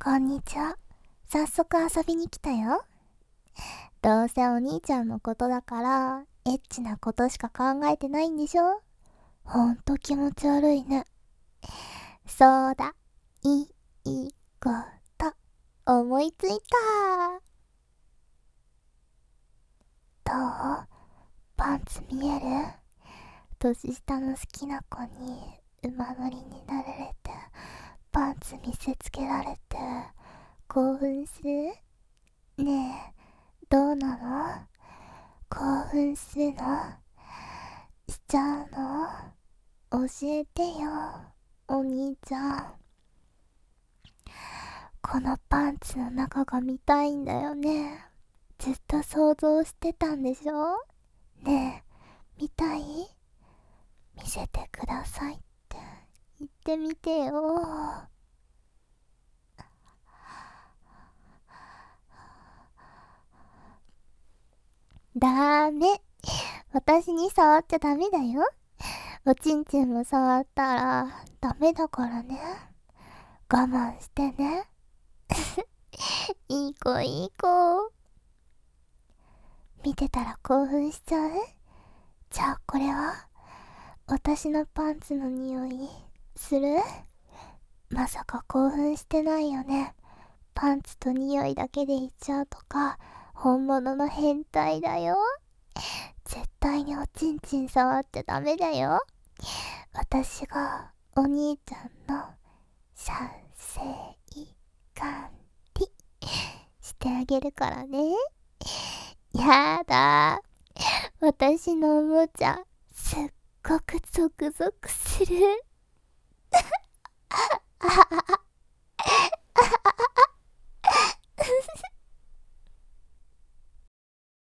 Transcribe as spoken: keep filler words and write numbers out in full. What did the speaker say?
こんにちは。早速遊びに来たよ。どうせお兄ちゃんのことだから、エッチなことしか考えてないんでしょ。ほんと気持ち悪いね。そうだ、いいこと、思いついた。どう？パンツ見える？年下の好きな子に馬乗りになられて、パンツ見せつけられて、興奮する？ねえ、どうなの？興奮するの？しちゃうの？教えてよ、お兄ちゃん。このパンツの中が見たいんだよね。ずっと想像してたんでしょ？ねえ、見たい？見せてくださいって言ってみてよ。ダメ。私に触っちゃダメだよ。おちんちんも触ったらダメだからね。我慢してね。いい子いい子。見てたら興奮しちゃう？じゃあこれは私のパンツの匂いする？まさか興奮してないよね。パンツと匂いだけで言っちゃうとか本物の変態だよ。絶対におちんちん触っちゃダメだよ。私がお兄ちゃんの射精管理してあげるからね。やだ、私のおもちゃすっごくゾクゾクする。